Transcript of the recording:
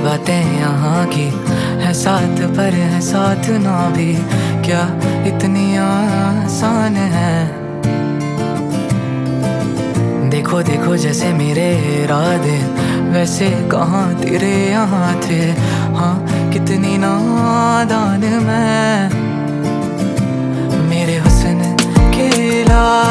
बातें यहाँ की है साथ पर है साथ ना भी, क्या इतनी आसान है। देखो देखो जैसे मेरे इरादे वैसे कहाँ तेरे यहाँ थे, हाँ कितनी नादान मैं। मेरे हुस्न के